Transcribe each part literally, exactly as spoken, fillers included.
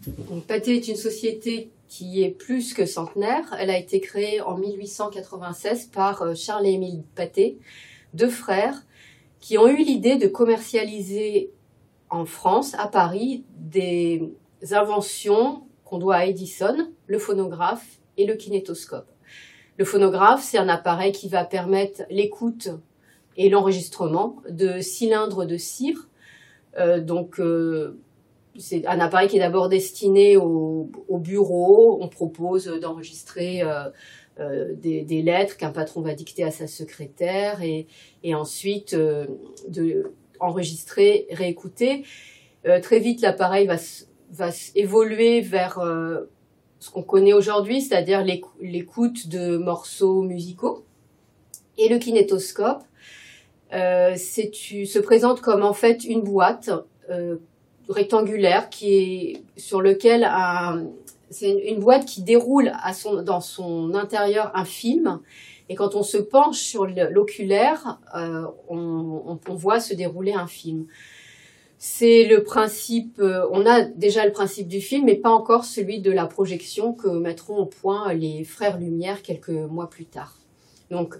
Donc, Pathé est une société qui est plus que centenaire. Elle a été créée en mille huit cent quatre-vingt-seize par Charles et Émile Pathé, deux frères, qui ont eu l'idée de commercialiser en France, à Paris, des inventions qu'on doit à Edison, le phonographe et le kinétoscope. Le phonographe, c'est un appareil qui va permettre l'écoute et l'enregistrement de cylindres de cire. Euh, donc, euh, c'est un appareil qui est d'abord destiné au, au bureau. On propose d'enregistrer euh, euh, des, des lettres qu'un patron va dicter à sa secrétaire et, et ensuite euh, de enregistrer, réécouter. Euh, très vite, l'appareil va, va évoluer vers euh, ce qu'on connaît aujourd'hui, c'est-à-dire l'écoute de morceaux musicaux. Et le kinétoscope euh, c'est, se présente comme en fait une boîte euh, rectangulaire qui est sur lequel un, c'est une, une boîte qui déroule à son, dans son intérieur un film. Et quand on se penche sur l'oculaire, euh, on, on, on voit se dérouler un film. C'est le principe, euh, on a déjà le principe du film, mais pas encore celui de la projection que mettront au point les frères Lumière quelques mois plus tard. Donc,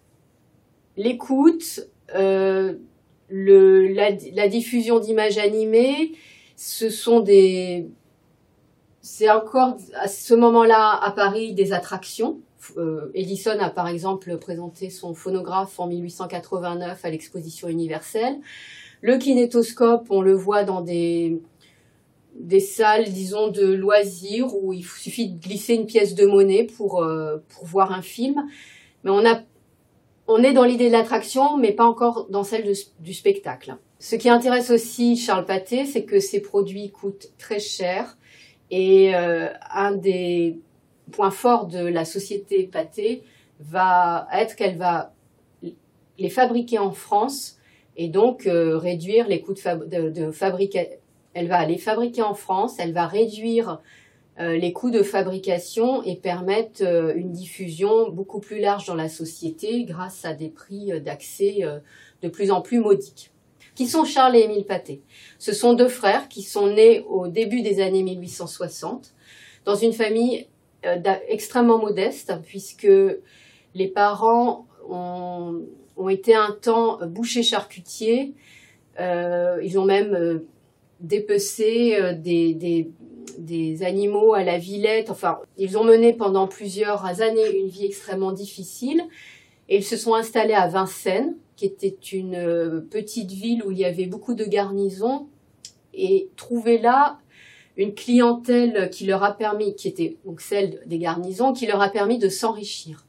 l'écoute, euh, le, la, la diffusion d'images animées, ce sont des, c'est encore à ce moment-là à Paris des attractions. Euh, Edison a par exemple présenté son phonographe en mille huit cent quatre-vingt-neuf à l'exposition universelle. Le kinétoscope, on le voit dans des, des salles, disons, de loisirs où il suffit de glisser une pièce de monnaie pour, euh, pour voir un film. Mais on, a, on est dans l'idée de l'attraction, mais pas encore dans celle de, du spectacle. Ce qui intéresse aussi Charles Pathé, c'est que ses produits coûtent très cher. Et euh, un des points forts de la société Pathé va être qu'elle va les fabriquer en France et donc euh, réduire les coûts de, fab de, de fabrication. Elle va les fabriquer en France, elle va réduire euh, les coûts de fabrication et permettre euh, une diffusion beaucoup plus large dans la société grâce à des prix d'accès euh, de plus en plus modiques. Qui sont Charles et Émile Pathé? Ce sont deux frères qui sont nés au début des années mille huit cent soixante dans une famille euh, extrêmement modeste puisque les parents ont, ont été un temps bouchers charcutiers. Euh, ils ont même euh, dépecé euh, des, des, des animaux à la Villette. Enfin, ils ont mené pendant plusieurs années une vie extrêmement difficile et ils se sont installés à Vincennes, qui était une euh, petite ville où il y avait beaucoup de garnisons, et trouver là une clientèle qui leur a permis, qui était donc celle des garnisons, qui leur a permis de s'enrichir.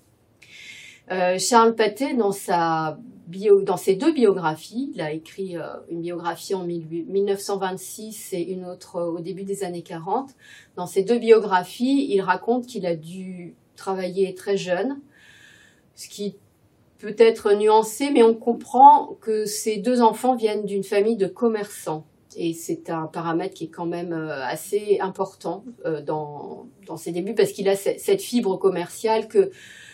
Euh, Charles Pathé, dans, sa bio, dans ses deux biographies, il a écrit euh, une biographie en mille neuf cent vingt-six et une autre au début des années quarante. Dans ces deux biographies, il raconte qu'il a dû travailler très jeune, ce qui peut être nuancé, mais on comprend que ces deux enfants viennent d'une famille de commerçants. Et c'est un paramètre qui est quand même assez important dans, dans ses débuts, parce qu'il a cette fibre commerciale que,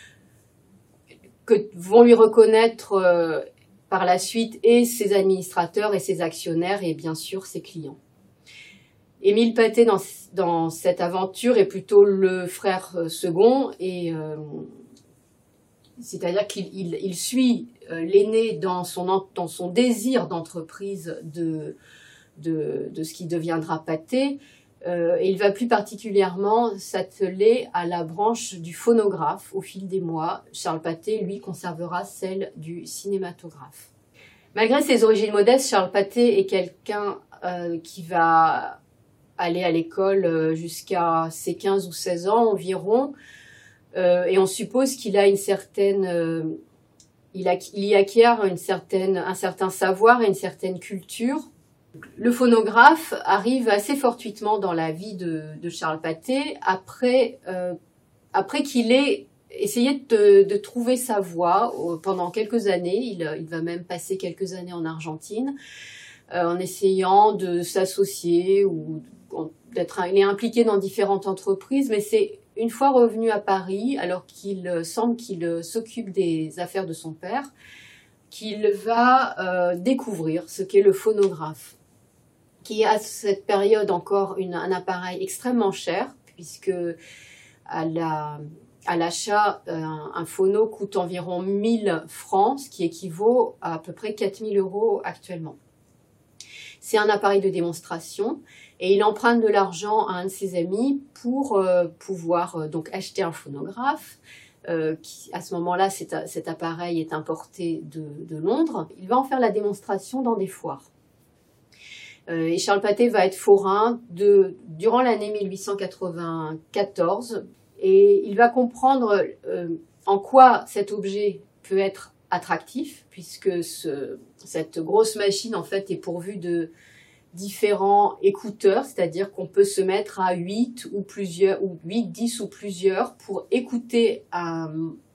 que vont lui reconnaître par la suite et ses administrateurs et ses actionnaires et bien sûr ses clients. Émile Pathé, dans, dans cette aventure, est plutôt le frère second et... Euh, c'est-à-dire qu'il il, il suit euh, l'aîné dans son, dans son désir d'entreprise de, de, de ce qui deviendra Pathé, euh, et il va plus particulièrement s'atteler à la branche du phonographe au fil des mois. Charles Pathé, lui, conservera celle du cinématographe. Malgré ses origines modestes, Charles Pathé est quelqu'un euh, qui va aller à l'école jusqu'à ses quinze ou seize ans environ. Euh, et on suppose qu'il a une certaine, euh, il, a, il y acquiert une certaine, un certain savoir et une certaine culture. Le phonographe arrive assez fortuitement dans la vie de, de Charles Pathé après, euh, après qu'il ait essayé de, de trouver sa voie pendant quelques années. Il, il va même passer quelques années en Argentine euh, en essayant de s'associer ou d'être, il est impliqué dans différentes entreprises, mais c'est une fois revenu à Paris, alors qu'il semble qu'il s'occupe des affaires de son père, qu'il va euh, découvrir ce qu'est le phonographe. qui est à cette période encore une, un appareil extrêmement cher, puisque à la, à l'achat, un, un phono coûte environ mille francs, ce qui équivaut à à peu près quatre mille euros actuellement. C'est un appareil de démonstration et il emprunte de l'argent à un de ses amis pour euh, pouvoir euh, donc acheter un phonographe. Euh, qui, à ce moment-là, cet, cet appareil est importé de, de Londres. Il va en faire la démonstration dans des foires. Euh, et Charles Pathé va être forain de, durant l'année mille huit cent quatre-vingt-quatorze et il va comprendre euh, en quoi cet objet peut être attractif, puisque ce, cette grosse machine en fait est pourvue de différents écouteurs, c'est-à-dire qu'on peut se mettre à huit ou plusieurs, ou huit, dix ou plusieurs pour écouter un,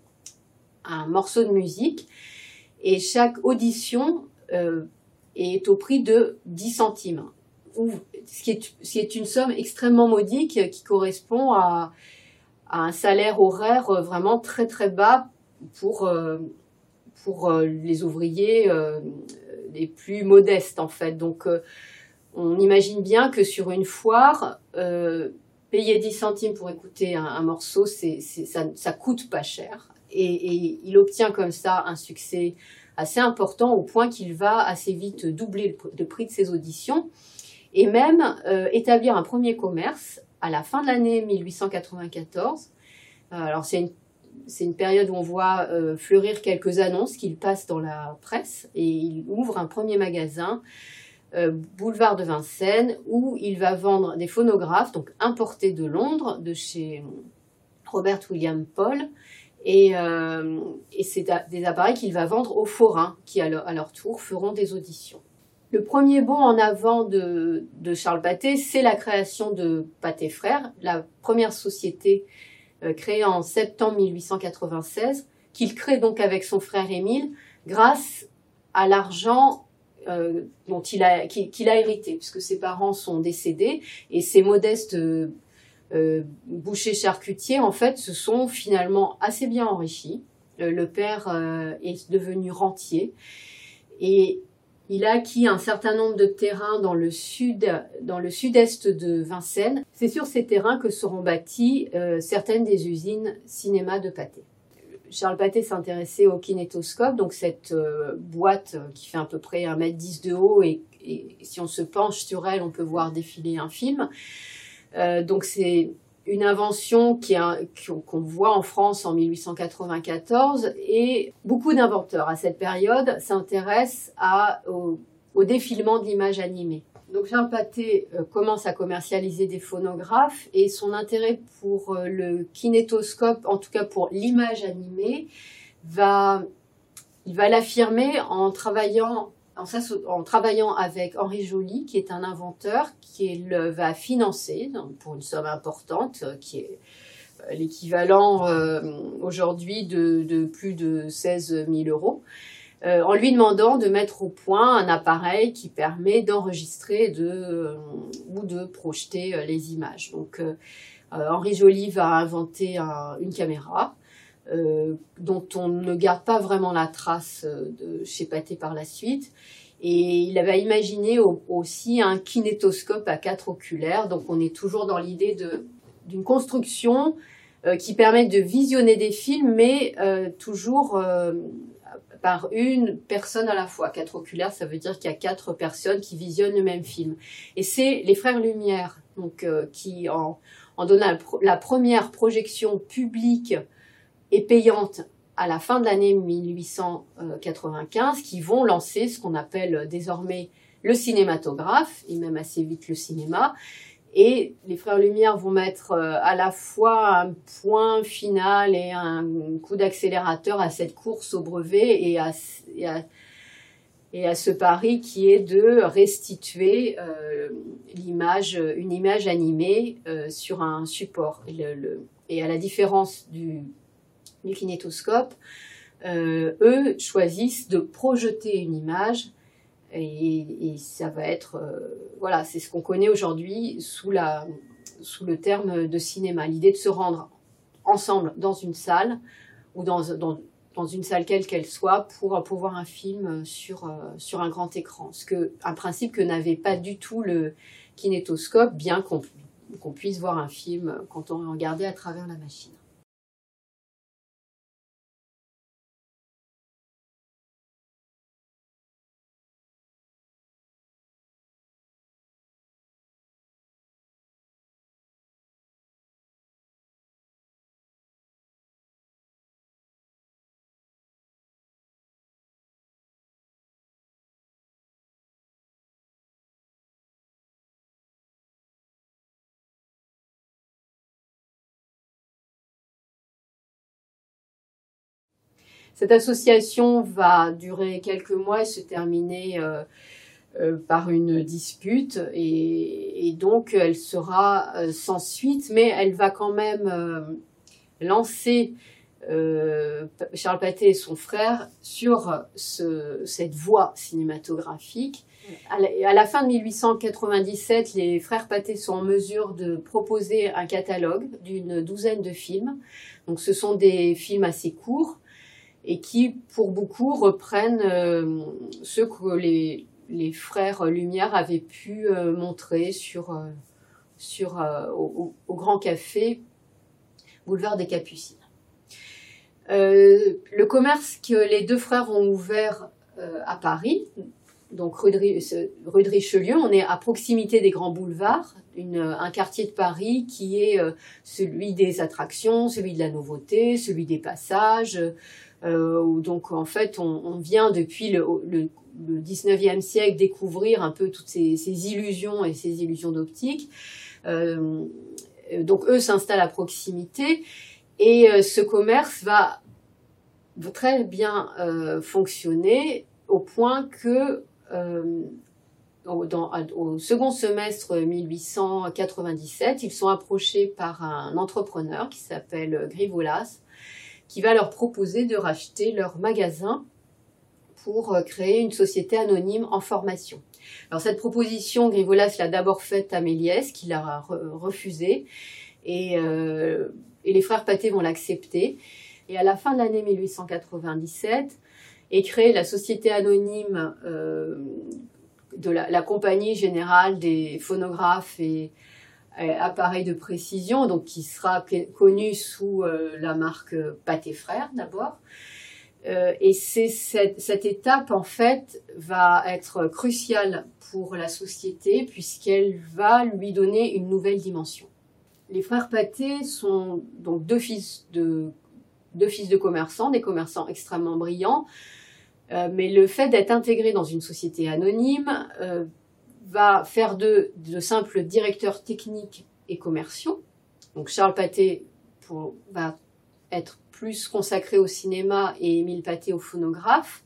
un morceau de musique, et chaque audition euh, est au prix de dix centimes, ou, ce, qui est, ce qui est une somme extrêmement modique qui correspond à, à un salaire horaire vraiment très très bas pour, euh, pour les ouvriers euh, les plus modestes en fait. Donc euh, on imagine bien que sur une foire, euh, payer dix centimes pour écouter un, un morceau, c'est, c'est, ça, ça coûte pas cher. Et, et il obtient comme ça un succès assez important au point qu'il va assez vite doubler le, le prix de ses auditions et même euh, établir un premier commerce à la fin de l'année mille huit cent quatre-vingt-quatorze. Alors c'est une, c'est une période où on voit euh, fleurir quelques annonces qu'il passe dans la presse et il ouvre un premier magasin Euh, boulevard de Vincennes, où il va vendre des phonographes, donc importés de Londres, de chez Robert William Paul, et, euh, et c'est des appareils qu'il va vendre aux forains, qui à leur, à leur tour feront des auditions. Le premier bond en avant de, de Charles Pathé, c'est la création de Pathé Frères, la première société euh, créée en septembre mille huit cent quatre-vingt-seize, qu'il crée donc avec son frère Émile, grâce à l'argent Euh, dont il a, qu'il, qu'il a hérité, puisque ses parents sont décédés, et ces modestes euh, euh, bouchers charcutiers, en fait, se sont finalement assez bien enrichis. Euh, le père euh, est devenu rentier, et il a acquis un certain nombre de terrains dans le sud, dans le sud-est de Vincennes. C'est sur ces terrains que seront bâties euh, certaines des usines cinéma de Pathé. Charles Pathé s'intéressait au kinétoscope, donc cette euh, boîte qui fait à peu près un mètre dix de haut et, et si on se penche sur elle, on peut voir défiler un film. Euh, donc c'est une invention qui a, qu'on voit en France en mille huit cent quatre-vingt-quatorze et beaucoup d'inventeurs à cette période s'intéressent à, au, au défilement de l'image animée. Donc Charles Pathé euh, commence à commercialiser des phonographes et son intérêt pour euh, le kinétoscope, en tout cas pour l'image animée, va, il va l'affirmer en travaillant, en, en travaillant avec Henri Joly, qui est un inventeur qui le, va financer donc, pour une somme importante, euh, qui est euh, l'équivalent euh, aujourd'hui de, de plus de seize mille euros. Euh, en lui demandant de mettre au point un appareil qui permet d'enregistrer de, euh, ou de projeter euh, les images. Donc, euh, euh, Henri Joly va inventer un, une caméra euh, dont on ne garde pas vraiment la trace de chez Pathé par la suite. Et il avait imaginé au, aussi un kinétoscope à quatre oculaires. Donc, on est toujours dans l'idée de, d'une construction euh, qui permet de visionner des films, mais euh, toujours euh, par une personne à la fois. Quatre oculaires, ça veut dire qu'il y a quatre personnes qui visionnent le même film. Et c'est les frères Lumière, donc, euh, qui en, en donnant la première projection publique et payante à la fin de l'année mille huit cent quatre-vingt-quinze, qui vont lancer ce qu'on appelle désormais le cinématographe, et même assez vite le cinéma. Et les frères Lumière vont mettre à la fois un point final et un coup d'accélérateur à cette course au brevet et à, et à, et à ce pari qui est de restituer euh, l'image, une image animée euh, sur un support. Et, le, le, et à la différence du, du kinétoscope, euh, eux choisissent de projeter une image. Et, et ça va être, euh, voilà, c'est ce qu'on connaît aujourd'hui sous, la, sous le terme de cinéma. L'idée de se rendre ensemble dans une salle ou dans, dans, dans une salle quelle qu'elle soit, pour, pour voir un film sur, sur un grand écran. Ce que, un principe que n'avait pas du tout le kinétoscope, bien qu'on qu'on puisse voir un film quand on regardait à travers la machine. Cette association va durer quelques mois et se terminer euh, euh, par une dispute, et, et donc elle sera euh, sans suite, mais elle va quand même euh, lancer euh, Charles Pathé et son frère sur ce, cette voie cinématographique. À la, à la fin de mille huit cent quatre-vingt-dix-sept, les frères Pathé sont en mesure de proposer un catalogue d'une douzaine de films. Donc ce sont des films assez courts, et qui, pour beaucoup, reprennent euh, ce que les, les frères Lumière avaient pu euh, montrer sur, euh, sur, euh, au, au Grand Café, boulevard des Capucines. Euh, le commerce que les deux frères ont ouvert euh, à Paris, donc rue de, rue de Richelieu, on est à proximité des grands boulevards, une, un quartier de Paris qui est euh, celui des attractions, celui de la nouveauté, celui des passages. Euh, où donc en fait on, on vient depuis le, le, le dix-neuvième siècle découvrir un peu toutes ces, ces illusions et ces illusions d'optique. Euh, donc eux s'installent à proximité, et euh, ce commerce va très bien euh, fonctionner au point que euh, au, dans, au second semestre mille huit cent quatre-vingt-dix-sept, ils sont approchés par un entrepreneur qui s'appelle Grivolas, qui va leur proposer de racheter leur magasin pour créer une société anonyme en formation. Alors cette proposition, Grivolas l'a d'abord faite à Méliès, qui l'a re refusée, et, euh, et les frères Pathé vont l'accepter. Et à la fin de l'année mille huit cent quatre-vingt-dix-sept est créée la société anonyme euh, de la, la Compagnie Générale des Phonographes et appareil de précision, donc qui sera connu sous euh, la marque Pathé Frères d'abord. Euh, et c'est cette, cette étape en fait va être cruciale pour la société puisqu'elle va lui donner une nouvelle dimension. Les frères Pathé sont donc deux fils de, deux fils de commerçants, des commerçants extrêmement brillants, euh, mais le fait d'être intégrés dans une société anonyme euh, va faire d'eux de simples directeurs techniques et commerciaux. Donc Charles Pathé pour, va être plus consacré au cinéma et Émile Pathé au phonographe.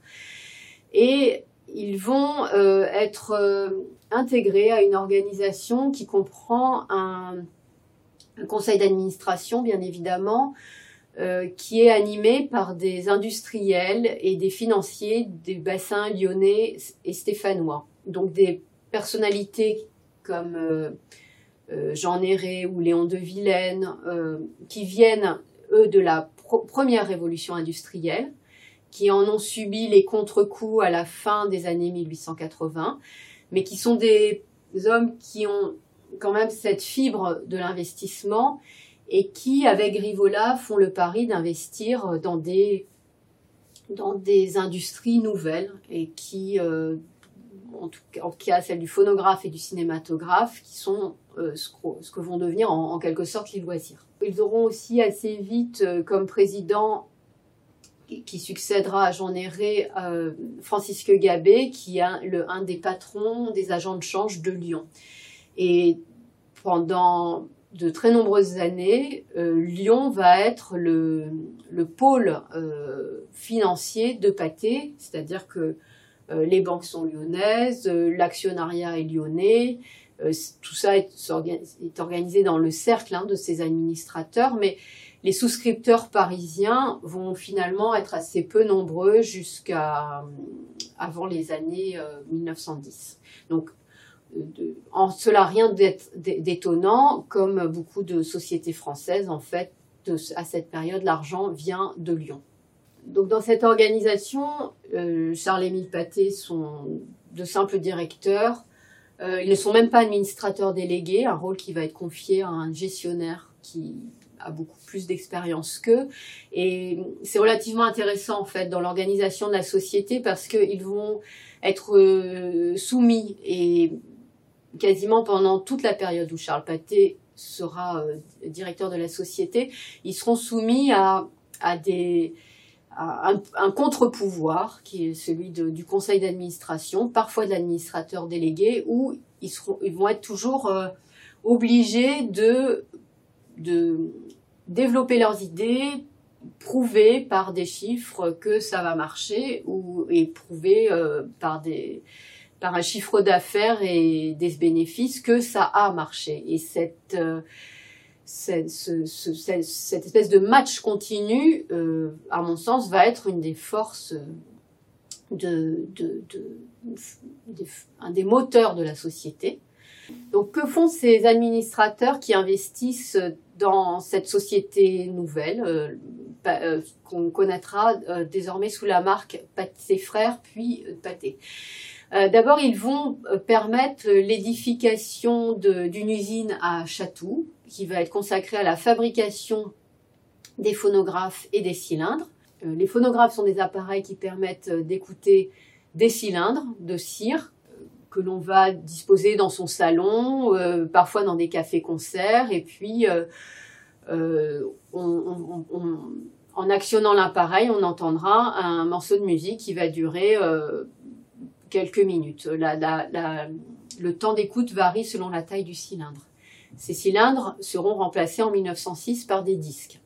Et ils vont euh, être euh, intégrés à une organisation qui comprend un, un conseil d'administration, bien évidemment, euh, qui est animé par des industriels et des financiers des bassins lyonnais et stéphanois. Donc des personnalités comme euh, euh, Jean Néré ou Léon de Vilaine, euh, qui viennent, eux, de la première révolution industrielle, qui en ont subi les contre-coups à la fin des années mille huit cent quatre-vingts, mais qui sont des hommes qui ont quand même cette fibre de l'investissement et qui, avec Grivolas, font le pari d'investir dans des, dans des industries nouvelles et qui... Euh, en tout cas celle du phonographe et du cinématographe, qui sont euh, ce, que, ce que vont devenir en, en quelque sorte les loisirs. Ils auront aussi assez vite euh, comme président, qui succédera à Jean Néré, euh, Francisque Gabet, qui est le, un des patrons des agents de change de Lyon. Et pendant de très nombreuses années, euh, Lyon va être le, le pôle euh, financier de Pathé, c'est-à-dire que euh, les banques sont lyonnaises, euh, l'actionnariat est lyonnais, euh, tout ça est, est organisé dans le cercle hein, de ces administrateurs, mais les souscripteurs parisiens vont finalement être assez peu nombreux jusqu'à avant les années euh, mille neuf cent dix. Donc, de, en cela rien d'étonnant, comme beaucoup de sociétés françaises, en fait, de, à cette période, l'argent vient de Lyon. Donc dans cette organisation, euh, Charles-Émile Pathé sont de simples directeurs. Euh, ils ne sont même pas administrateurs délégués, un rôle qui va être confié à un gestionnaire qui a beaucoup plus d'expérience qu'eux. Et c'est relativement intéressant en fait dans l'organisation de la société parce qu'ils vont être euh, soumis et quasiment pendant toute la période où Charles Pathé sera euh, directeur de la société, ils seront soumis à, à des à un, un contre-pouvoir qui est celui de, du conseil d'administration, parfois de l'administrateur délégué, où ils, seront, ils vont être toujours euh, obligés de, de développer leurs idées, prouver par des chiffres que ça va marcher, ou, et prouver euh, par, des, par un chiffre d'affaires et des bénéfices que ça a marché. Et cette... Euh, Cette, ce, ce, cette espèce de match continu, euh, à mon sens, va être une des forces, de, de, de, de, un des moteurs de la société. Donc, que font ces administrateurs qui investissent dans cette société nouvelle, euh, euh, qu'on connaîtra euh, désormais sous la marque Pathé Frères, puis euh, Pathé. Euh, D'abord, ils vont permettre l'édification d'une usine à Chatou, qui va être consacrée à la fabrication des phonographes et des cylindres. Euh, les phonographes sont des appareils qui permettent d'écouter des cylindres de cire euh, que l'on va disposer dans son salon, euh, parfois dans des cafés-concerts, et puis euh, euh, on, on, on, en actionnant l'appareil, on entendra un morceau de musique qui va durer euh, quelques minutes. La, la, la, le temps d'écoute varie selon la taille du cylindre. Ces cylindres seront remplacés en mille neuf cent six par des disques.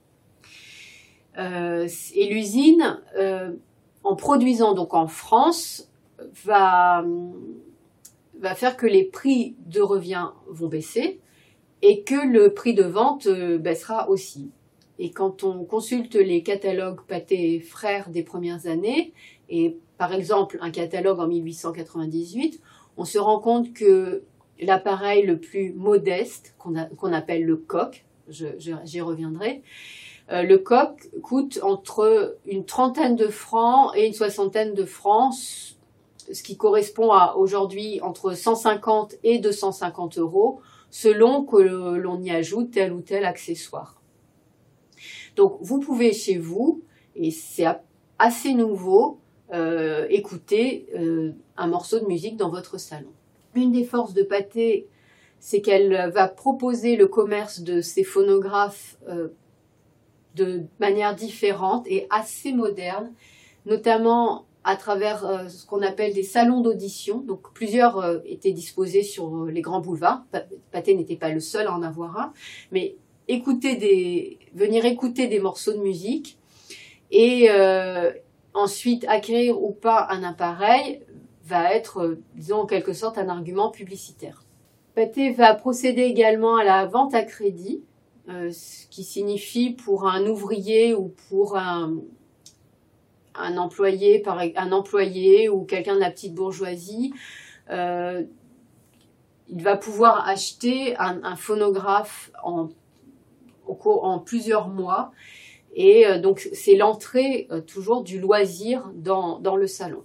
Euh, et l'usine, euh, en produisant donc en France, va, va faire que les prix de revient vont baisser et que le prix de vente euh, baissera aussi. Et quand on consulte les catalogues Pathé Frères des premières années, et par exemple un catalogue en mille huit cent quatre-vingt-dix-huit, on se rend compte que l'appareil le plus modeste, qu'on qu'on appelle le coq, j'y reviendrai, euh, le coq coûte entre une trentaine de francs et une soixantaine de francs, ce qui correspond à aujourd'hui entre cent cinquante et deux cent cinquante euros, selon que l'on y ajoute tel ou tel accessoire. Donc vous pouvez chez vous, et c'est assez nouveau, euh, écouter euh, un morceau de musique dans votre salon. Une des forces de Pathé, c'est qu'elle va proposer le commerce de ces phonographes euh, de manière différente et assez moderne, notamment à travers euh, ce qu'on appelle des salons d'audition. Donc plusieurs euh, étaient disposés sur les grands boulevards. Pathé n'était pas le seul à en avoir un, mais écouter des, venir écouter des morceaux de musique et euh, ensuite acquérir ou pas un appareil va être, euh, disons en quelque sorte, un argument publicitaire. Pathé va procéder également à la vente à crédit, euh, ce qui signifie pour un ouvrier ou pour un, un employé, par, un employé ou quelqu'un de la petite bourgeoisie, euh, il va pouvoir acheter un, un phonographe en, en, en plusieurs mois. Et euh, donc, c'est l'entrée euh, toujours du loisir dans, dans le salon.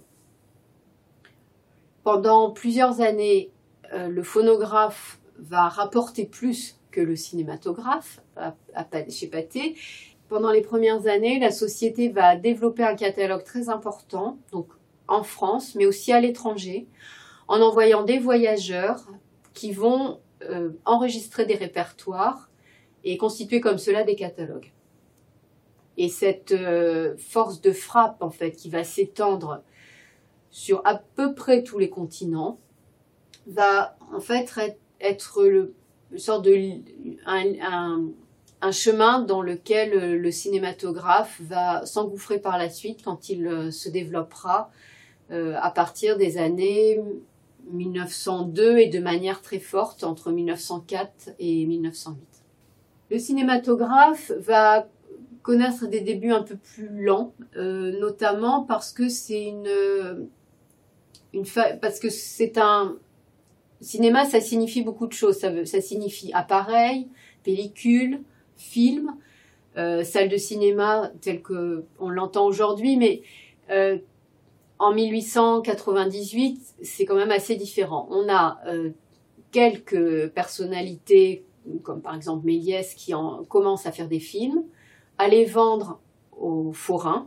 Pendant plusieurs années, euh, le phonographe va rapporter plus que le cinématographe à, à, chez Pathé. Pendant les premières années, la société va développer un catalogue très important, donc en France, mais aussi à l'étranger, en envoyant des voyageurs qui vont euh, enregistrer des répertoires et constituer comme cela des catalogues. Et cette euh, force de frappe, en fait, qui va s'étendre sur à peu près tous les continents, va en fait être le, une sorte de un, un, un chemin dans lequel le cinématographe va s'engouffrer par la suite quand il se développera euh, à partir des années mille neuf cent deux et de manière très forte entre mille neuf cent quatre et mille neuf cent huit. Le cinématographe va connaître des débuts un peu plus lents, euh, notamment parce que c'est une, une fa... parce que c'est un cinéma, ça signifie beaucoup de choses. Ça, veut... ça signifie appareil, pellicule, film. euh, salle de cinéma telle que on l'entend aujourd'hui, mais euh, en mille huit cent quatre-vingt-dix-huit, c'est quand même assez différent. On a euh, quelques personnalités, comme par exemple Méliès, qui en, commencent à faire des films, à les vendre aux forains.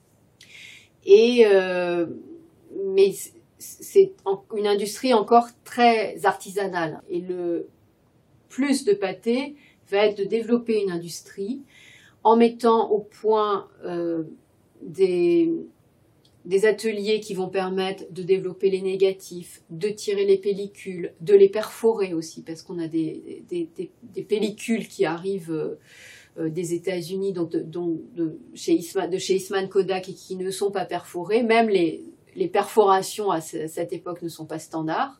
Et, euh, mais c'est une industrie encore très artisanale. Et le plus de Pathé va être de développer une industrie en mettant au point euh, des, des ateliers qui vont permettre de développer les négatifs, de tirer les pellicules, de les perforer aussi, parce qu'on a des, des, des, des pellicules qui arrivent euh, des États-Unis, donc, de, donc de, chez Eastman, de chez Eastman Kodak, et qui ne sont pas perforées. Même les, les perforations à cette époque ne sont pas standards.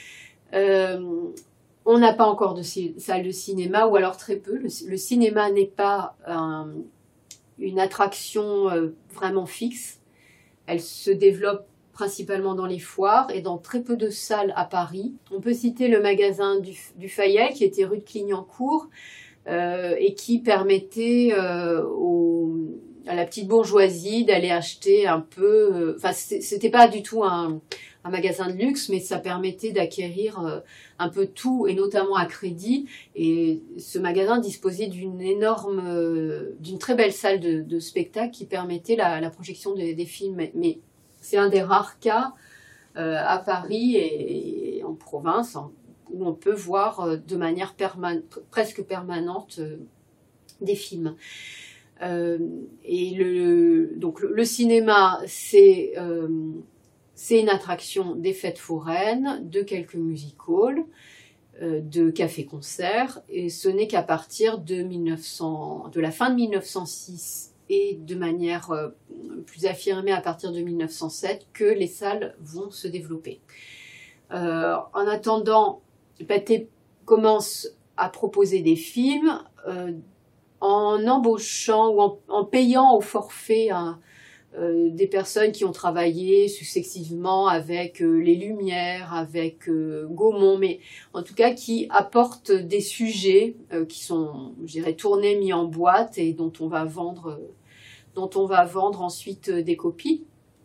Euh, on n'a pas encore de salle de cinéma, ou alors très peu. Le, le cinéma n'est pas un, une attraction euh, vraiment fixe. Elle se développe principalement dans les foires et dans très peu de salles à Paris. On peut citer le magasin du, du Fayet, qui était rue de Clignancourt, euh, et qui permettait euh, aux, à la petite bourgeoisie d'aller acheter un peu... Euh, enfin, c'était pas du tout un, un magasin de luxe, mais ça permettait d'acquérir euh, un peu tout, et notamment à crédit. Et ce magasin disposait d'une énorme, euh, d'une très belle salle de, de spectacle qui permettait la, la projection de, des films. Mais c'est un des rares cas euh, à Paris et, et en province en, où on peut voir euh, de manière perman presque permanente euh, des films. Euh, et le, donc le, le cinéma, c'est euh, c'est une attraction des fêtes foraines, de quelques music-halls, euh, de cafés-concerts, et ce n'est qu'à partir de, mille neuf cents, de la fin de mille neuf cent six et de manière euh, plus affirmée à partir de mille neuf cent sept que les salles vont se développer. Euh, en attendant, Pathé commence à proposer des films euh, en embauchant ou en, en payant au forfait hein, euh, des personnes qui ont travaillé successivement avec euh, les Lumières, avec euh, Gaumont, mais en tout cas qui apportent des sujets euh, qui sont, je dirais, tournés, mis en boîte et dont on va vendre, euh, dont on va vendre ensuite euh, des copies.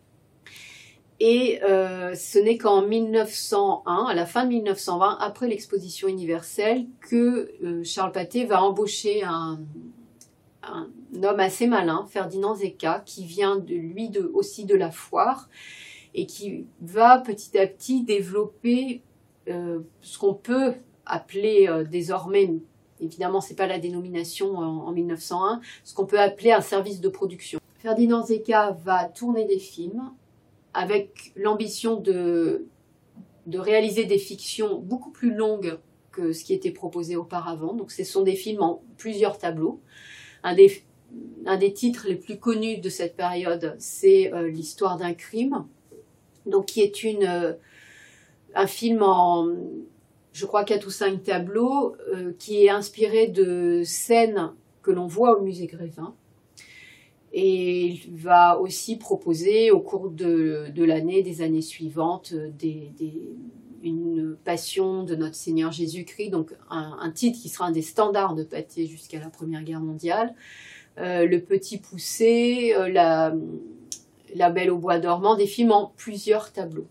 Et euh, ce n'est qu'en mille neuf cent un, à la fin de mille neuf cent vingt, après l'exposition universelle, que euh, Charles Pathé va embaucher un, un homme assez malin, Ferdinand Zecca, qui vient de lui de, aussi de la foire, et qui va petit à petit développer euh, ce qu'on peut appeler euh, désormais, évidemment c'est pas la dénomination en, en mille neuf cent un, ce qu'on peut appeler un service de production. Ferdinand Zecca va tourner des films, avec l'ambition de, de réaliser des fictions beaucoup plus longues que ce qui était proposé auparavant. Donc ce sont des films en plusieurs tableaux. Un des, un des titres les plus connus de cette période, c'est euh, l'histoire d'un crime, donc qui est une, euh, un film en, je crois, quatre ou cinq tableaux, euh, qui est inspiré de scènes que l'on voit au musée Grévin. Et il va aussi proposer au cours de, de l'année, des années suivantes, des, des, une passion de notre Seigneur Jésus-Christ, donc un, un titre qui sera un des standards de Pathé jusqu'à la Première Guerre mondiale. Euh, le Petit Poucet, euh, la, la Belle au bois dormant, des films en plusieurs tableaux.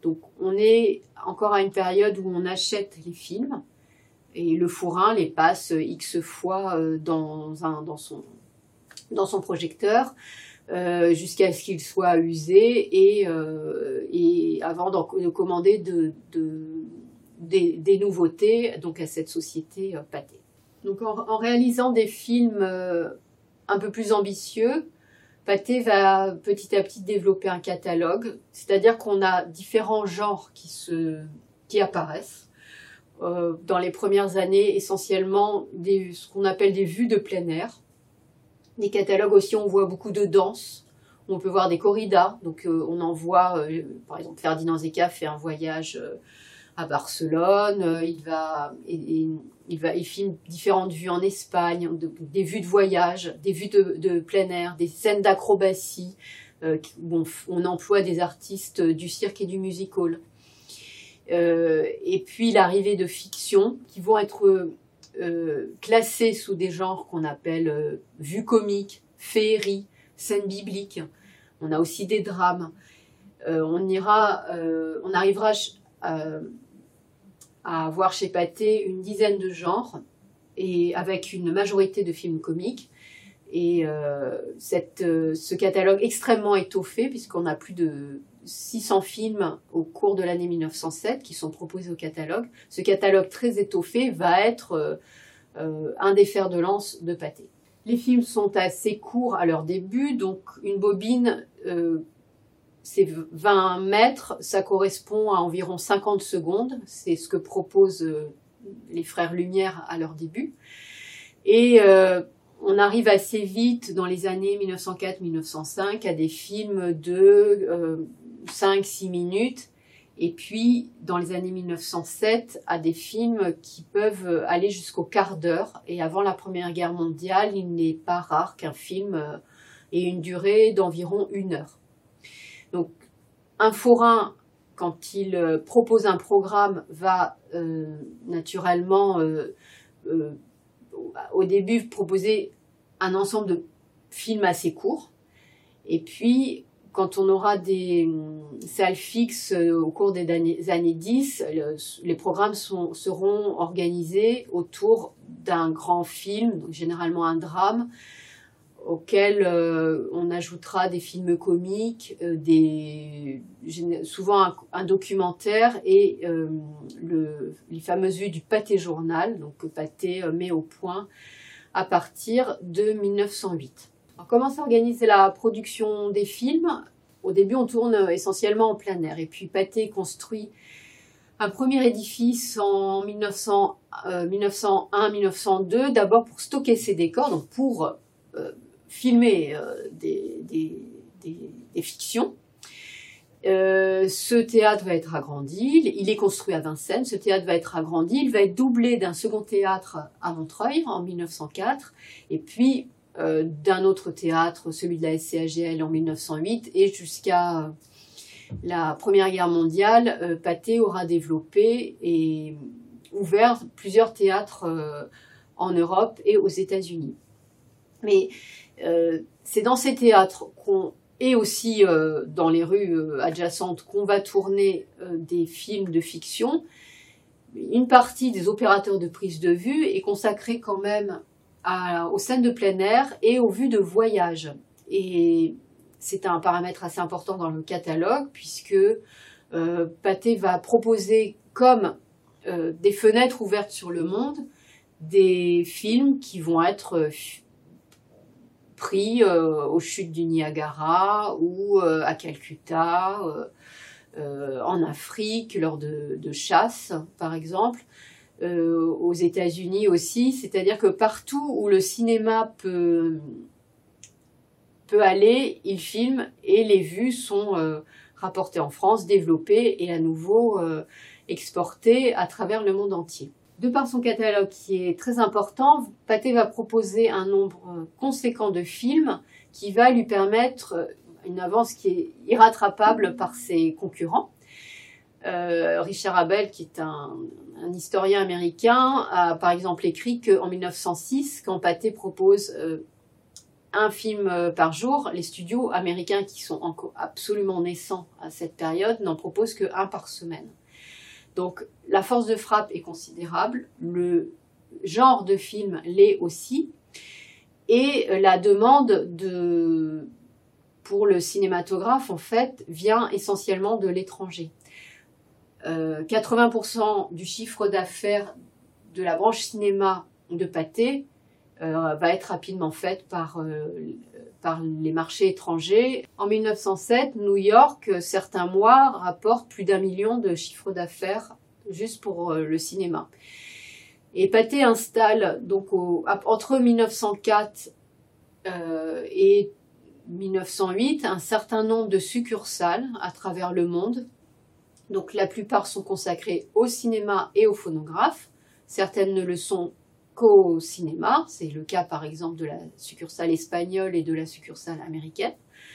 Donc on est encore à une période où on achète les films et le fourrin les passe X fois dans, un, dans, son, dans son projecteur euh, jusqu'à ce qu'ils soient usés et, euh, et avant de commander de, de, des, des nouveautés donc à cette société euh, Pathé. Donc en, en réalisant des films euh, un peu plus ambitieux, Pathé va petit à petit développer un catalogue, c'est-à-dire qu'on a différents genres qui, se, qui apparaissent. Euh, dans les premières années, essentiellement des, ce qu'on appelle des vues de plein air. Des catalogues aussi, on voit beaucoup de danse, on peut voir des corridas, donc euh, on en voit, euh, par exemple Ferdinand Zecca fait un voyage euh, à Barcelone, euh, il, va, et, et, il, va, il filme différentes vues en Espagne, de, des vues de voyage, des vues de, de plein air, des scènes d'acrobatie, euh, où on, on emploie des artistes du cirque et du music-hall. Euh, et puis l'arrivée de fiction, qui vont être euh, classées sous des genres qu'on appelle euh, vues comiques, féerie, scènes bibliques. On a aussi des drames. Euh, on, ira, euh, on arrivera à, à avoir chez Pathé une dizaine de genres, et avec une majorité de films comiques. Et euh, cette, euh, ce catalogue extrêmement étoffé, puisqu'on a plus de six cents films au cours de l'année mille neuf cent sept qui sont proposés au catalogue. Ce catalogue très étoffé va être euh, euh, un des fers de lance de Pathé. Les films sont assez courts à leur début, donc une bobine, euh, c'est vingt mètres, ça correspond à environ cinquante secondes, c'est ce que proposent euh, les frères Lumière à leur début. Et euh, on arrive assez vite dans les années mille neuf cent quatre mille neuf cent cinq à des films de euh, cinq six minutes, et puis dans les années mille neuf cent sept à des films qui peuvent aller jusqu'au quart d'heure. Et avant la Première Guerre mondiale, il n'est pas rare qu'un film euh, ait une durée d'environ une heure. Donc un forain, quand il euh, propose un programme, va euh, naturellement euh, euh, au début proposer un ensemble de films assez courts, et puis quand on aura des salles fixes au cours des années dix, les programmes sont, seront organisés autour d'un grand film, donc généralement un drame, auquel euh, on ajoutera des films comiques, euh, des, souvent un, un documentaire et euh, le, les fameuses vues du Pathé Journal, donc que Pathé euh, met au point à partir de mille neuf cent huit. Alors, comment s'organise la production des films? Au début, on tourne essentiellement en plein air, et puis Pathé construit un premier édifice en mille neuf cents, euh, mille neuf cent un mille neuf cent deux, d'abord pour stocker ses décors, donc pour euh, filmer euh, des, des, des, des fictions. Euh, ce théâtre va être agrandi, il est construit à Vincennes, ce théâtre va être agrandi, il va être doublé d'un second théâtre à Montreuil en mille neuf cent quatre, et puis euh, d'un autre théâtre, celui de la S C A G L en mille neuf cent huit, et jusqu'à la Première Guerre mondiale, euh, Pathé aura développé et ouvert plusieurs théâtres euh, en Europe et aux États-Unis. Mais euh, c'est dans ces théâtres qu'on et aussi euh, dans les rues euh, adjacentes qu'on va tourner euh, des films de fiction. Une partie des opérateurs de prise de vue est consacrée quand même à, aux scènes de plein air et aux vues de voyage. Et c'est un paramètre assez important dans le catalogue, puisque euh, Pathé va proposer comme euh, des fenêtres ouvertes sur le monde des films qui vont être euh, pris euh, aux chutes du Niagara ou euh, à Calcutta, euh, euh, en Afrique, lors de, de chasses, par exemple, euh, aux États-Unis aussi. C'est-à-dire que partout où le cinéma peut, peut aller, il filme, et les vues sont euh, rapportées en France, développées et à nouveau euh, exportées à travers le monde entier. De par son catalogue qui est très important, Pathé va proposer un nombre conséquent de films qui va lui permettre une avance qui est irrattrapable par ses concurrents. Euh, Richard Abel, qui est un, un historien américain, a par exemple écrit qu'en mille neuf cent six, quand Pathé propose euh, un film par jour. Les studios américains, qui sont encore absolument naissants à cette période, n'en proposent qu'un par semaine. Donc la force de frappe est considérable, le genre de film l'est aussi, et la demande de, pour le cinématographe, en fait, vient essentiellement de l'étranger. Euh, quatre-vingts pour cent du chiffre d'affaires de la branche cinéma de Pathé euh, va être rapidement fait par, euh, par les marchés étrangers. En mille neuf cent sept, New York, certains mois, rapportent plus d'un million de chiffre d'affaires juste pour euh, le cinéma. Et Pathé installe donc au, entre mille neuf cent quatre euh, et mille neuf cent huit un certain nombre de succursales à travers le monde. Donc la plupart sont consacrées au cinéma et au phonographe. Certaines ne le sont qu'au cinéma. C'est le cas par exemple de la succursale espagnole et de la succursale américaine.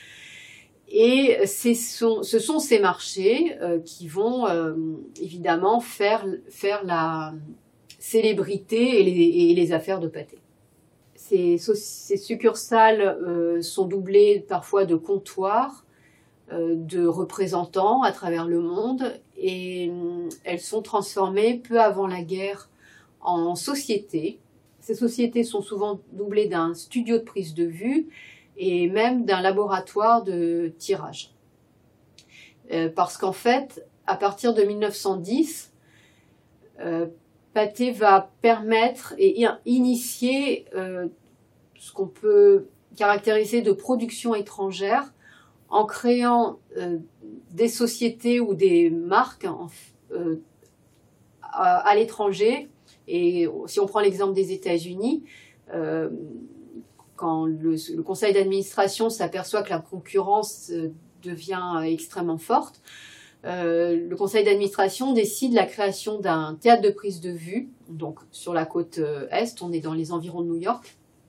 Et sont, ce sont ces marchés euh, qui vont euh, évidemment faire, faire la célébrité et les, et les affaires de Pathé. Ces, ces succursales euh, sont doublées parfois de comptoirs, euh, de représentants à travers le monde, et euh, elles sont transformées peu avant la guerre en sociétés. Ces sociétés sont souvent doublées d'un studio de prise de vue et même d'un laboratoire de tirage. Euh, parce qu'en fait, à partir de mille neuf cent dix, euh, Pathé va permettre et initier euh, ce qu'on peut caractériser de production étrangère en créant euh, des sociétés ou des marques en, euh, à, à l'étranger. Et si on prend l'exemple des États-Unis, euh, quand le, le conseil d'administration s'aperçoit que la concurrence euh, devient extrêmement forte, Euh, le conseil d'administration décide la création d'un théâtre de prise de vue, donc sur la côte euh, est, on est dans les environs de New York,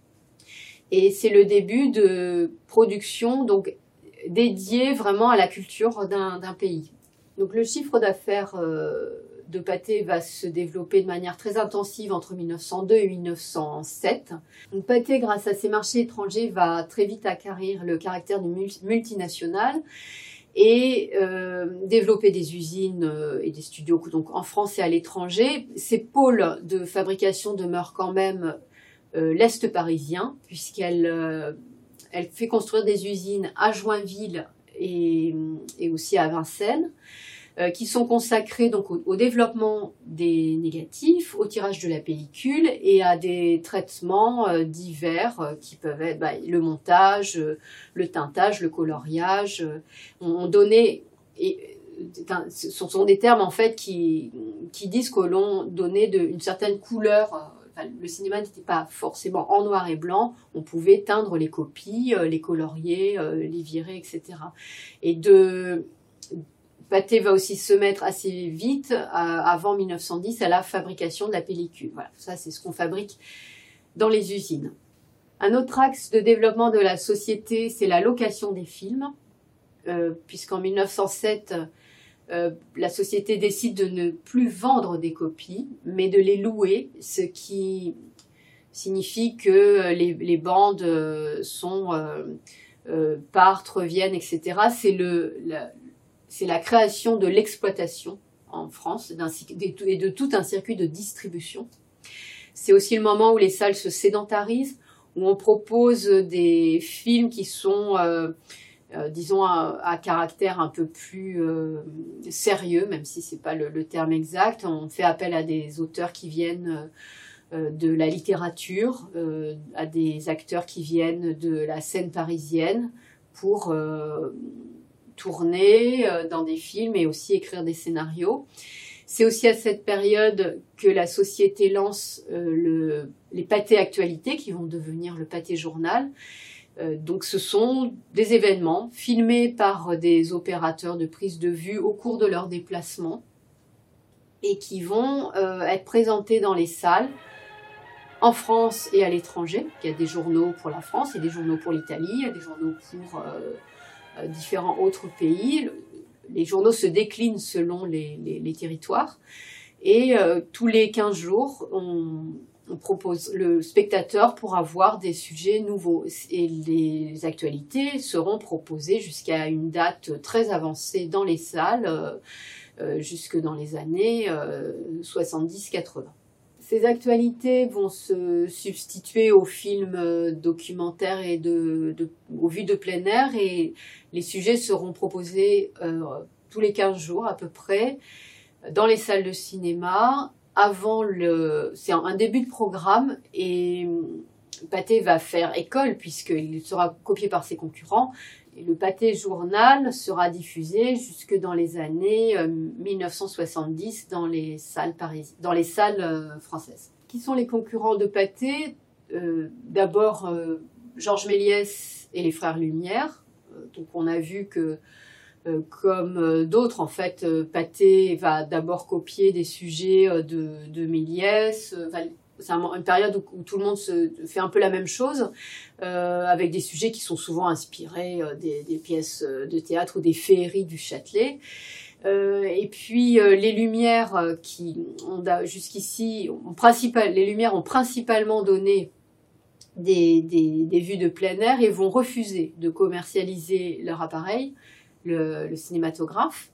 et c'est le début de production donc dédiée vraiment à la culture d'un d'un pays. Donc le chiffre d'affaires euh, de Pathé va se développer de manière très intensive entre mille neuf cent deux et mille neuf cent sept. Donc Pathé, grâce à ses marchés étrangers, va très vite acquérir le caractère de multinational et euh, développer des usines euh, et des studios donc en France et à l'étranger. Ces pôles de fabrication demeurent quand même euh, l'Est parisien, puisqu'elle euh, elle fait construire des usines à Joinville et, et aussi à Vincennes, euh, qui sont consacrées donc au, au développement des négatifs, au tirage de la pellicule et à des traitements euh, divers euh, qui peuvent être bah, le montage, euh, le teintage, le coloriage. Euh, on, on donnait, et, ce sont des termes en fait qui, qui disent que l'on donnait de, une certaine couleur. Euh, enfin, le cinéma n'était pas forcément en noir et blanc, on pouvait teindre les copies, euh, les colorier, euh, les virer, et cetera. Et de Pathé va aussi se mettre assez vite, à, avant mille neuf cent dix, à la fabrication de la pellicule. Voilà, ça c'est ce qu'on fabrique dans les usines. Un autre axe de développement de la société, c'est la location des films, euh, puisqu'en mille neuf cent sept, euh, la société décide de ne plus vendre des copies, mais de les louer, ce qui signifie que les, les bandes sont euh, euh, partent, reviennent, et cetera. C'est le... La, C'est la création de l'exploitation en France et de tout un circuit de distribution. C'est aussi le moment où les salles se sédentarisent, où on propose des films qui sont, euh, euh, disons, à, à caractère un peu plus euh, sérieux, même si c'est pas le, le terme exact. On fait appel à des auteurs qui viennent euh, de la littérature, euh, à des acteurs qui viennent de la scène parisienne pour euh, tourner dans des films et aussi écrire des scénarios. C'est aussi à cette période que la société lance euh, le, les Pathé Actualités, qui vont devenir le Pathé Journal. Euh, donc ce sont des événements filmés par des opérateurs de prise de vue au cours de leur déplacement et qui vont euh, être présentés dans les salles en France et à l'étranger. Il y a des journaux pour la France, il y a des journaux pour l'Italie, il y a des journaux pour euh, différents autres pays. Les journaux se déclinent selon les, les, les territoires et euh, tous les quinze jours on, on propose, le spectateur pourra voir des sujets nouveaux et les actualités seront proposées jusqu'à une date très avancée dans les salles, euh, euh, jusque dans les années euh, soixante-dix quatre-vingts. Ces actualités vont se substituer aux films documentaires et de, de, aux vues de plein air, et les sujets seront proposés euh, tous les quinze jours à peu près dans les salles de cinéma. Avant le, c'est un début de programme et Pathé va faire école puisqu'il sera copié par ses concurrents. Et le Pathé Journal sera diffusé jusque dans les années mille neuf cent soixante-dix dans les salles parisiennes, dans les salles françaises. Qui sont les concurrents de Pathé? euh, D'abord euh, Georges Méliès et les Frères Lumière. Euh, donc on a vu que Euh, comme euh, d'autres, en fait, euh, Pathé va d'abord copier des sujets euh, de, de Méliès. Euh, c'est un, une période où, où tout le monde se, fait un peu la même chose, euh, avec des sujets qui sont souvent inspirés euh, des, des pièces de théâtre ou des féeries du Châtelet. Euh, et puis euh, les Lumières, euh, qui ont jusqu'ici, ont principal, les Lumières ont principalement donné des, des, des vues de plein air et vont refuser de commercialiser leur appareil. Le, le cinématographe,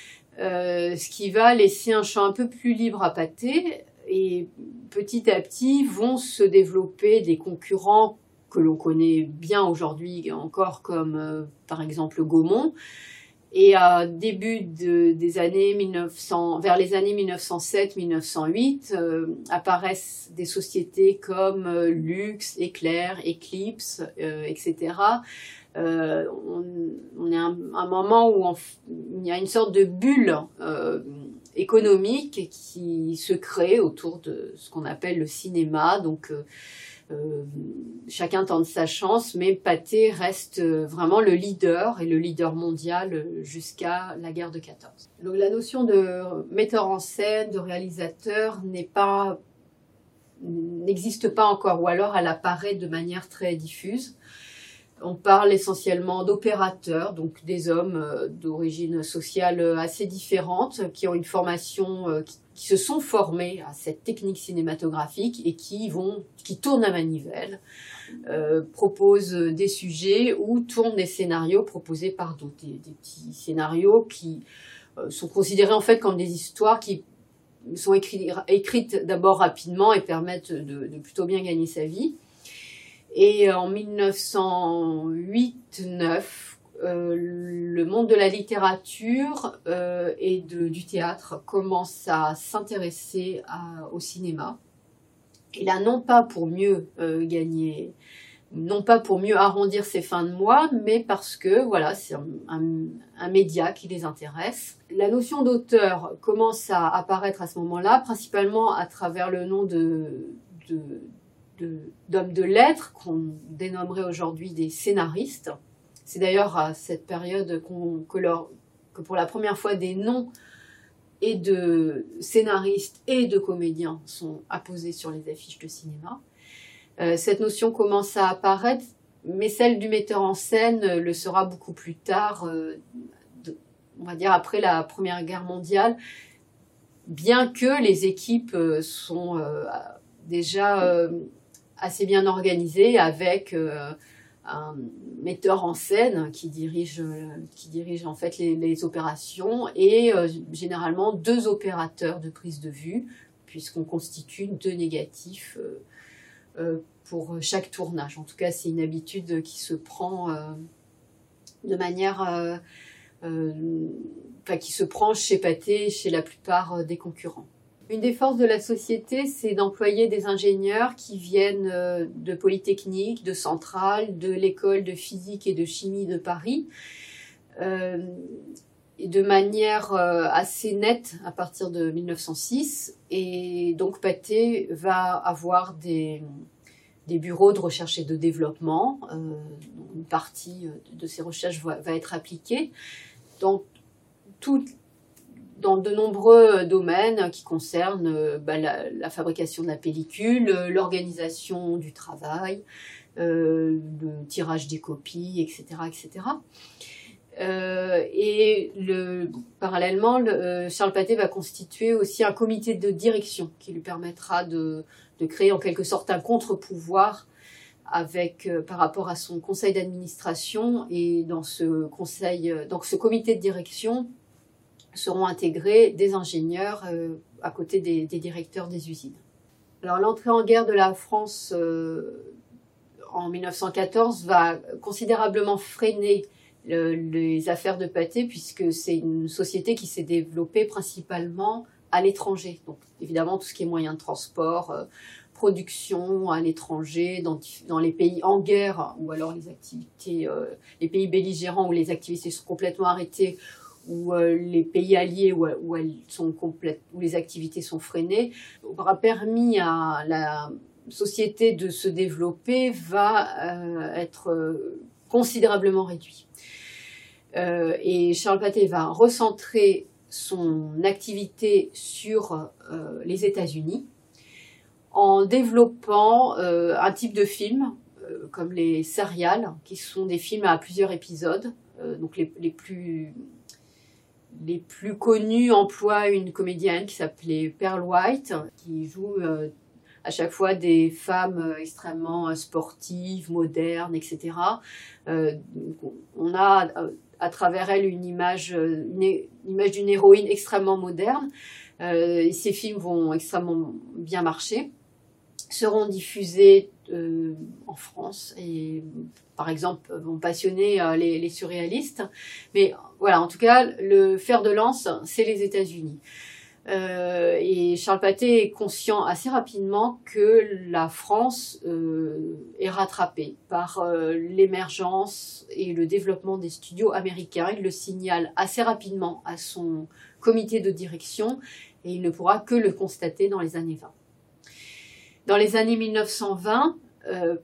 euh, ce qui va laisser un champ un peu plus libre à Pathé, et petit à petit vont se développer des concurrents que l'on connaît bien aujourd'hui encore, comme euh, par exemple Gaumont. Et à début de, des années mille neuf cents, vers les années mille neuf cent sept mille neuf cent huit, euh, apparaissent des sociétés comme euh, Lux, Éclair, Eclipse, euh, et cetera. Euh, on, on est à un, un moment où on, il y a une sorte de bulle euh, économique qui se crée autour de ce qu'on appelle le cinéma. Donc, euh, euh, chacun tente sa chance, mais Pathé reste vraiment le leader et le leader mondial jusqu'à la guerre de quatorze. Donc, la notion de metteur en scène, de réalisateur n'est pas, n'existe pas encore, ou alors elle apparaît de manière très diffuse. On parle essentiellement d'opérateurs, donc des hommes euh, d'origine sociale assez différente, qui ont une formation, euh, qui, qui se sont formés à cette technique cinématographique et qui vont, qui tournent à manivelle, euh, proposent des sujets ou tournent des scénarios proposés par d'autres, des, des petits scénarios qui euh, sont considérés en fait comme des histoires qui sont écrites, écrites d'abord rapidement et permettent de, de plutôt bien gagner sa vie. Et en mille neuf cent huit neuf, euh, le monde de la littérature euh, et de, du théâtre commence à s'intéresser au cinéma. Et là, non pas pour mieux euh, gagner, non pas pour mieux arrondir ses fins de mois, mais parce que voilà, c'est un, un, un média qui les intéresse. La notion d'auteur commence à apparaître à ce moment-là, principalement à travers le nom de, de d'hommes de, de lettres qu'on dénommerait aujourd'hui des scénaristes. C'est d'ailleurs à cette période qu'on, que, leur, que pour la première fois des noms et de scénaristes et de comédiens sont apposés sur les affiches de cinéma. Euh, cette notion commence à apparaître, mais celle du metteur en scène le sera beaucoup plus tard, euh, de, on va dire après la Première Guerre mondiale, bien que les équipes sont euh, déjà euh, assez bien organisé avec euh, un metteur en scène qui dirige, euh, qui dirige en fait les, les opérations et euh, généralement deux opérateurs de prise de vue puisqu'on constitue deux négatifs euh, euh, pour chaque tournage. En tout cas, c'est une habitude qui se prend euh, de manière, euh, euh, enfin, qui se prend chez Pathé, chez la plupart des concurrents. Une des forces de la société, c'est d'employer des ingénieurs qui viennent de Polytechnique, de Centrale, de l'école de physique et de chimie de Paris, euh, et de manière assez nette à partir de mille neuf cent six. Et donc Pathé va avoir des, des bureaux de recherche et de développement. Euh, une partie de ces recherches va, va être appliquée. Donc, tout dans de nombreux domaines qui concernent bah, la, la fabrication de la pellicule, l'organisation du travail, euh, le tirage des copies, et cetera, et cetera. Euh, et le, parallèlement, le, euh, Charles Pathé va constituer aussi un comité de direction qui lui permettra de, de créer en quelque sorte un contre-pouvoir avec, euh, par rapport à son conseil d'administration. Et dans ce, conseil, euh, dans ce comité de direction seront intégrés des ingénieurs euh, à côté des, des directeurs des usines. Alors l'entrée en guerre de la France euh, en mille neuf cent quatorze va considérablement freiner Le, les affaires de Pathé, puisque c'est une société qui s'est développée principalement à l'étranger. Donc évidemment tout ce qui est moyens de transport, euh, production à l'étranger, dans, dans les pays en guerre, ou alors les activités, euh, les pays belligérants où les activités sont complètement arrêtées, ou euh, les pays alliés où, où elles sont complètes, où les activités sont freinées, aura permis à la société de se développer, va euh, être euh, considérablement réduit. Euh, et Charles Pathé va recentrer son activité sur euh, les États-Unis en développant euh, un type de film euh, comme les serials, qui sont des films à plusieurs épisodes. Euh, donc les, les plus les plus connus emploient une comédienne qui s'appelait Pearl White, qui joue euh, à chaque fois des femmes extrêmement sportives, modernes, et cetera. Euh, on a euh, à travers elle une image, une, une image d'une héroïne extrêmement moderne. Euh, et ces films vont extrêmement bien marcher, seront diffusés euh, en France et par exemple vont passionner euh, les, les surréalistes. Mais voilà, en tout cas, le fer de lance, c'est les États-Unis. Euh, et Charles Pathé est conscient assez rapidement que la France euh, est rattrapée par euh, l'émergence et le développement des studios américains. Il le signale assez rapidement à son comité de direction et il ne pourra que le constater dans les années vingt. Dans les années mille neuf cent vingt, euh,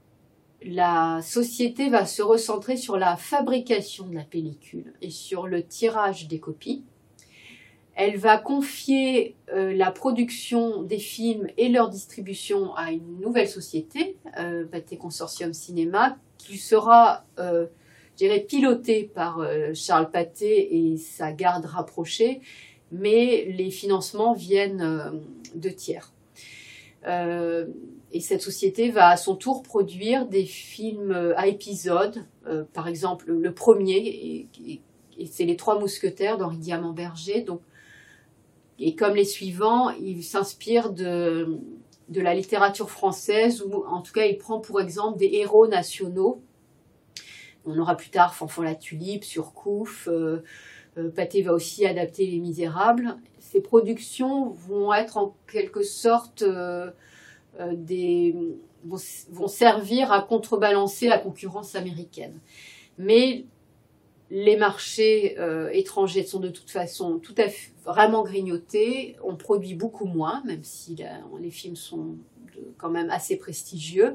la société va se recentrer sur la fabrication de la pellicule et sur le tirage des copies. Elle va confier euh, la production des films et leur distribution à une nouvelle société, euh, Pathé Consortium Cinéma, qui sera, euh, je dirais, pilotée par euh, Charles Pathé et sa garde rapprochée, mais les financements viennent euh, de tiers. Euh, et cette société va à son tour produire des films à épisodes, euh, par exemple le premier, et, et, et c'est Les Trois Mousquetaires d'Henri Diamant-Berger. Donc, et comme les suivants, il s'inspire de, de la littérature française, ou en tout cas il prend pour exemple des héros nationaux. On aura plus tard Fanfan la Tulipe, Surcouf. Euh, euh, Pathé va aussi adapter Les Misérables. Ces productions vont être en quelque sorte euh, euh, des vont, vont servir à contrebalancer la concurrence américaine. Mais les marchés euh, étrangers sont de toute façon tout à fait vraiment grignotés. On produit beaucoup moins, même si la, les films sont de, quand même assez prestigieux.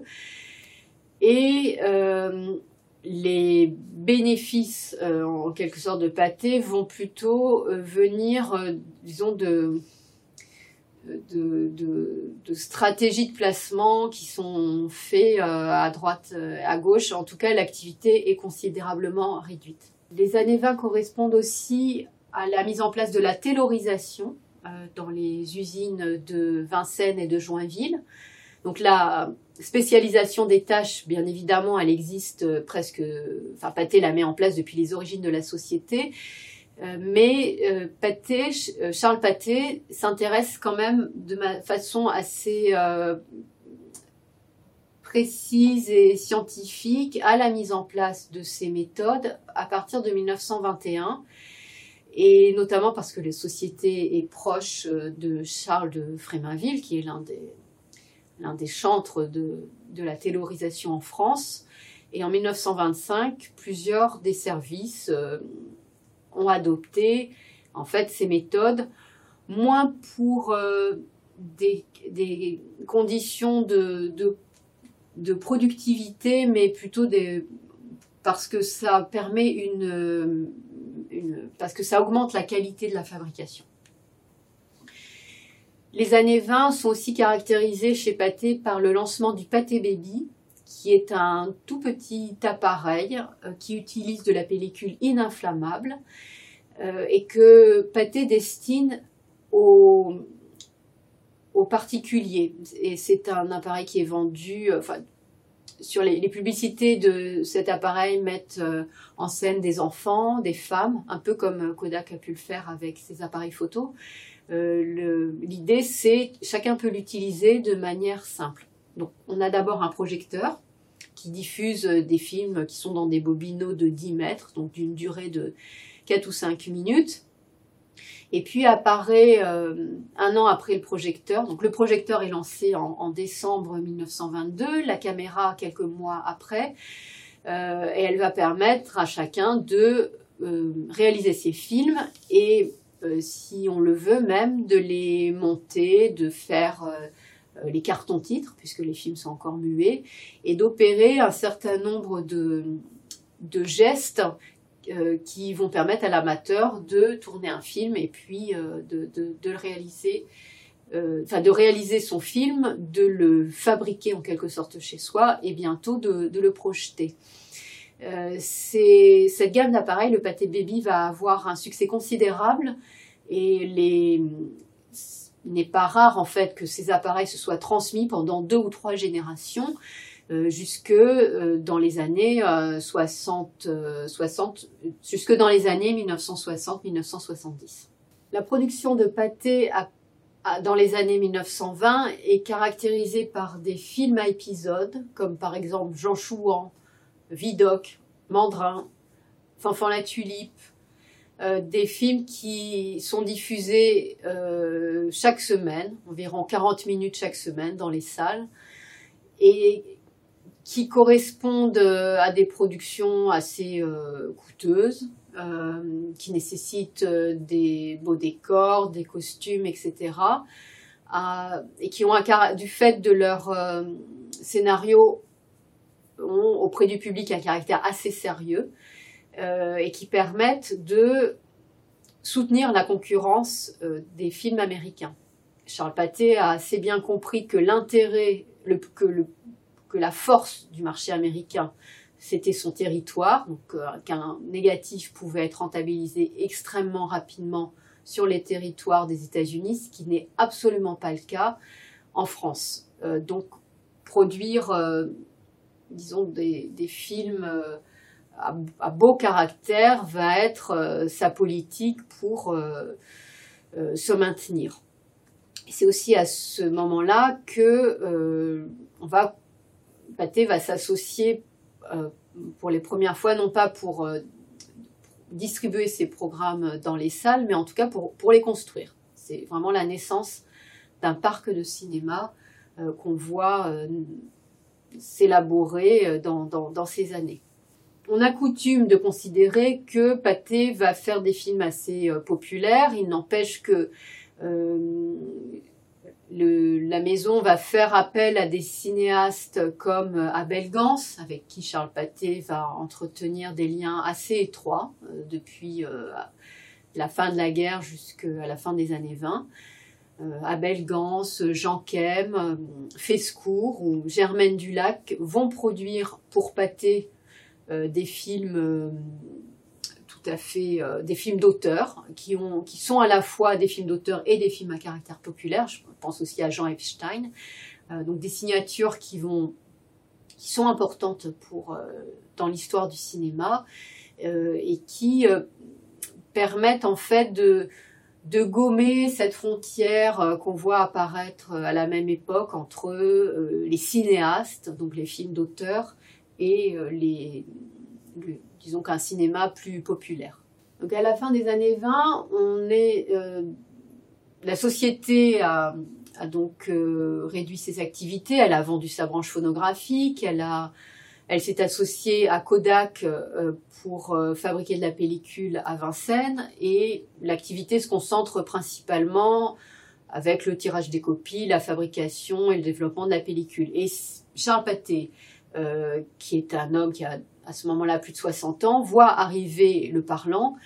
Et euh, les bénéfices, euh, en quelque sorte, de Pathé vont plutôt euh, venir, euh, disons, de, de, de, de stratégies de placement qui sont faites euh, à droite, euh, à gauche. En tout cas, l'activité est considérablement réduite. Les années vingt correspondent aussi à la mise en place de la taylorisation euh, dans les usines de Vincennes et de Joinville. Donc la spécialisation des tâches, bien évidemment, elle existe presque, enfin Pathé la met en place depuis les origines de la société, euh, mais euh, Pathé, Charles Pathé s'intéresse quand même de ma façon assez euh, précise et scientifique à la mise en place de ces méthodes à partir de mille neuf cent vingt et un, et notamment parce que la société est proche de Charles de Fréminville, qui est l'un des, l'un des chantres de, de la taylorisation en France. Et en mille neuf cent vingt-cinq, plusieurs des services euh, ont adopté en fait ces méthodes, moins pour euh, des, des conditions de, de de productivité, mais plutôt des, parce que ça permet une, une, parce que ça augmente la qualité de la fabrication. Les années vingt sont aussi caractérisées chez Pathé par le lancement du Pathé Baby, qui est un tout petit appareil euh, qui utilise de la pellicule ininflammable euh, et que Pathé destine aux, aux particuliers. Et c'est un appareil qui est vendu, euh, enfin, sur les, les publicités de cet appareil mettent euh, en scène des enfants, des femmes, un peu comme Kodak a pu le faire avec ses appareils photo. Euh, l'idée, c'est chacun peut l'utiliser de manière simple. Donc, on a d'abord un projecteur qui diffuse des films qui sont dans des bobineaux de dix mètres, donc d'une durée de quatre ou cinq minutes. Et puis apparaît euh, un an après le projecteur. Donc le projecteur est lancé en, en décembre mille neuf cent vingt-deux, la caméra quelques mois après, euh, et elle va permettre à chacun de euh, réaliser ses films et, euh, si on le veut même, de les monter, de faire euh, les cartons-titres, puisque les films sont encore muets, et d'opérer un certain nombre de, de gestes Euh, qui vont permettre à l'amateur de tourner un film et puis euh, de, de, de le réaliser, euh, enfin de réaliser son film, de le fabriquer en quelque sorte chez soi et bientôt de, de le projeter. Euh, cette gamme d'appareils, le Pathé Baby, va avoir un succès considérable et les, il n'est pas rare en fait que ces appareils se soient transmis pendant deux ou trois générations. Euh, jusque euh, dans les années euh, soixante, euh, soixante, jusque dans les années mille neuf cent soixante mille neuf cent soixante-dix. La production de Pathé a, a, dans les années mille neuf cent vingt est caractérisée par des films à épisodes, comme par exemple Jean Chouan, Vidocq, Mandrin, Fanfan la Tulipe, euh, des films qui sont diffusés euh, chaque semaine, environ quarante minutes chaque semaine dans les salles, et qui correspondent à des productions assez euh, coûteuses, euh, qui nécessitent euh, des beaux décors, des costumes, et cetera, euh, et qui ont un, du fait de leur euh, scénario, ont auprès du public un caractère assez sérieux, euh, et qui permettent de soutenir la concurrence euh, des films américains. Charles Pathé a assez bien compris que l'intérêt, le, que le que la force du marché américain, c'était son territoire, donc euh, qu'un négatif pouvait être rentabilisé extrêmement rapidement sur les territoires des États-Unis, ce qui n'est absolument pas le cas en France. Euh, donc, produire, euh, disons, des, des films euh, à, à beau caractère va être euh, sa politique pour euh, euh, se maintenir. C'est aussi à ce moment-là que euh, on va Pathé va s'associer euh, pour les premières fois, non pas pour euh, distribuer ses programmes dans les salles, mais en tout cas pour, pour les construire. C'est vraiment la naissance d'un parc de cinéma euh, qu'on voit euh, s'élaborer dans, dans, dans ces années. On a coutume de considérer que Pathé va faire des films assez euh, populaires. Il n'empêche que euh, Le, la maison va faire appel à des cinéastes comme Abel Gans, avec qui Charles Pathé va entretenir des liens assez étroits euh, depuis euh, la fin de la guerre jusqu'à la fin des années vingt. Euh, Abel Gans, Jean Kem, euh, Fescourt ou Germaine Dulac vont produire pour Pathé euh, des films euh, tout à fait euh, des films d'auteur qui ont qui sont à la fois des films d'auteur et des films à caractère populaire. Je pense aussi à Jean Epstein, euh, donc des signatures qui vont qui sont importantes pour euh, dans l'histoire du cinéma euh, et qui euh, permettent en fait de de gommer cette frontière euh, qu'on voit apparaître à la même époque entre euh, les cinéastes, donc les films d'auteur, et euh, les le, disons qu'un cinéma plus populaire. Donc à la fin des années vingt, on est, euh, la société a, a donc euh, réduit ses activités, elle a vendu sa branche phonographique, elle, a, elle s'est associée à Kodak euh, pour euh, fabriquer de la pellicule à Vincennes, et l'activité se concentre principalement avec le tirage des copies, la fabrication et le développement de la pellicule. Et Charles Pathé, euh, qui est un homme qui a à ce moment-là plus de soixante ans, voit arriver le parlant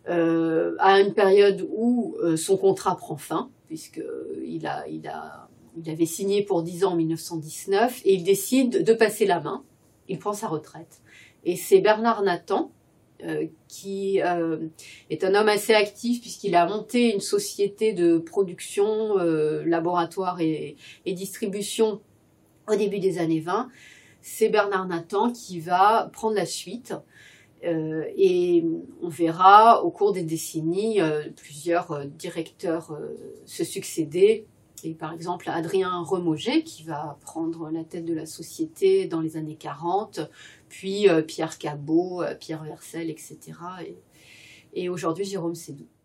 euh, à une période où euh, son contrat prend fin, puisqu'il a, il a, il avait signé pour dix ans en mille neuf cent dix-neuf et il décide de passer la main. Il prend sa retraite. Et c'est Bernard Nathan, euh, qui euh, est un homme assez actif puisqu'il a monté une société de production, euh, laboratoire et, et distribution au début des années vingt. C'est Bernard Nathan qui va prendre la suite. Euh, et on verra au cours des décennies euh, plusieurs euh, directeurs euh, se succéder. Et par exemple Adrien Remauger qui va prendre la tête de la société dans les années quarante, puis euh, Pierre Cabot, euh, Pierre Vercel, et cetera. Et, et aujourd'hui Jérôme Sédou.